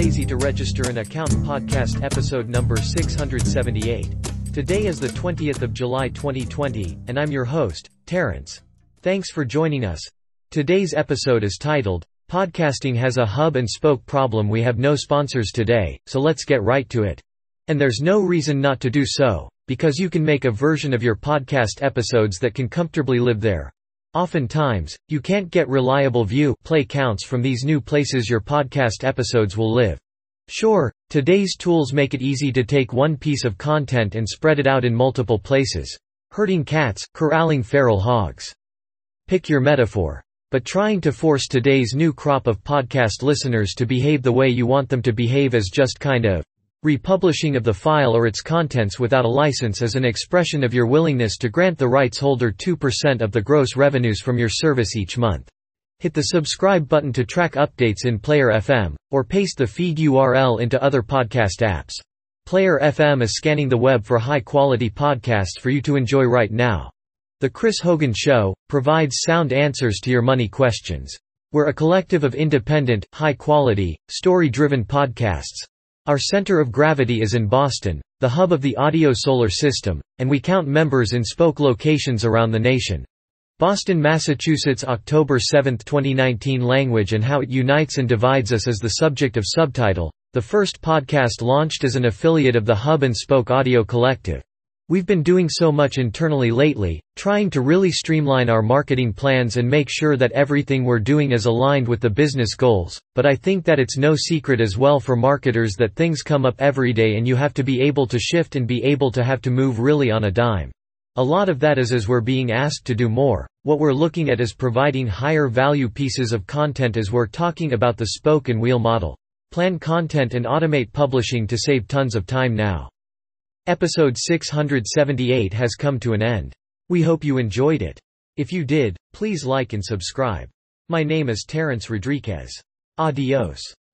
lazy to register an account. Podcast episode number 678. Today is the 20th of July 2020, and I'm your host, Terrence. Thanks for joining us. Today's episode is titled, Podcasting Has a Hub and Spoke Problem. We have no sponsors today, so let's get right to it. And there's no reason not to do so, because you can make a version of your podcast episodes that can comfortably live there. Oftentimes, you can't get reliable play counts from these new places your podcast episodes will live. Sure, today's tools make it easy to take one piece of content and spread it out in multiple places. Herding cats, corralling feral hogs. Pick your metaphor. But trying to force today's new crop of podcast listeners to behave the way you want them to behave as just kind of republishing of the file or its contents without a license is an expression of your willingness to grant the rights holder 2% of the gross revenues from your service each month. Hit the subscribe button to track updates in Player FM, or paste the feed URL into other podcast apps. Player FM is scanning the web for high-quality podcasts for you to enjoy right now. The Chris Hogan Show provides sound answers to your money questions. We're a collective of independent, high-quality, story-driven podcasts. Our center of gravity is in Boston, the hub of the audio solar system, and we count members in spoke locations around the nation. Boston, Massachusetts, October 7, 2019. Language and how it unites and divides us is the subject of Subtitle, the first podcast launched as an affiliate of the Hub and Spoke Audio Collective. We've been doing so much internally lately, trying to really streamline our marketing plans and make sure that everything we're doing is aligned with the business goals, but I think that it's no secret as well for marketers that things come up every day and you have to be able to shift and be able to have to move really on a dime. A lot of that is as we're being asked to do more. What we're looking at is providing higher value pieces of content as we're talking about the spoke and wheel model. Plan content and automate publishing to save tons of time now. Episode 678 has come to an end. We hope you enjoyed it. If you did, please like and subscribe. My name is Terrence Rodriguez. Adios.